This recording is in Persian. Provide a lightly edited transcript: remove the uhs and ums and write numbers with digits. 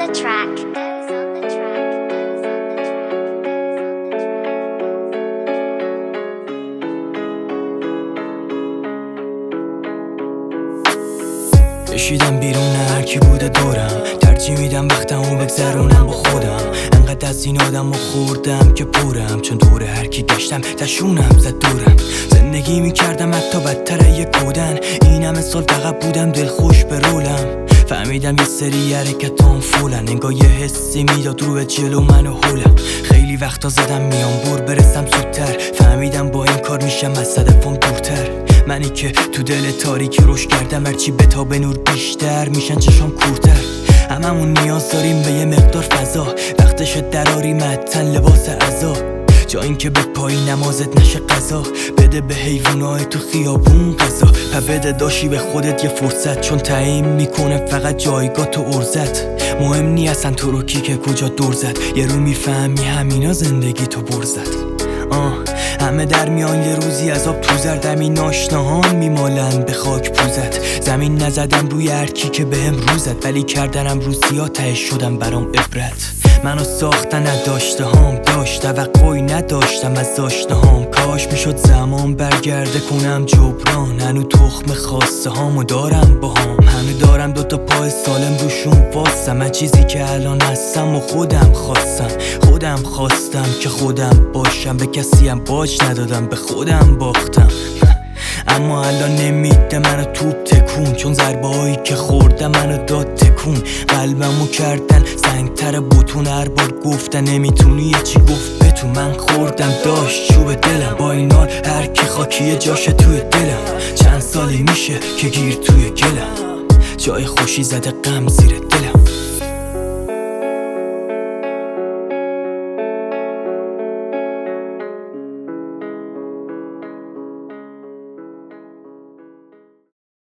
the track. کشیدم بیرون هر کی بوده دورم، ترجیح میدم وقتمو بگذرونم با خودم. انقدر از این آدمو خوردم که پورم، چون دور هر کی گشتم تشونم زد دورم. زندگی میکردم حتی بدتر یک بودن، این همه سال فقط بودم دلخوش به رولم. فهمیدم یه سری حرکتام فولن، انگار یه حسی میداد رو به جلو منو هولم. خیلی وقتا زدم میام بور برسم زودتر، فهمیدم با این کار میشم از هدفم دورتر. منی که تو دل تاریکی روش کردم، هرچی بتابه نور بیشتر میشن چشام کورتر. هممون نیاز داریم به یه مقدار فضا، وقتش دراری متن لباس عزا. جا این که به پایی نمازت نشه قضا، بده به حیوانای تو خیابون قضا. بده داشی به خودت یه فرصت، چون تعیین میکنه فقط جایگاه تو ارزت. مهم نی اصلا تو رو کی که کجا دور زد، یه رو میفهمی همینا زندگی تو برزد. همه در میان یه روزی از آب تو زردم، این آشناهان میمالن به خاک پوزت. زمین نزدم روی هرکی که بهم روزد، ولی کردنم روسیا تهش شدم برام عبرت. منو ساختن نداشته هام، داشت توقعی نداشتم از داشته هام. کاش میشد زمان برگرده کنم جبران، هنو تخم خواسته هامو دارم با هم. هنو دارم دوتا پای سالم روشون واسم. من چیزی که الان هستم و خودم خواستم که خودم باشم. به کسی هم باج ندادم، به خودم باختم. اما الان نمیده منو توپ تکون، چون ضربه هایی که خوردم منو داد تکون. قلبمو کردن سنگتر بتون، هر بار گفتن نمیتونی یه چی گفت بتون. من خوردم داشت چوب دلم، با این حال هر کی خاکیه جاشه توی دلم. چند سالی میشه که گیر توی گلم، جای خوشی زده غم زیر دلم.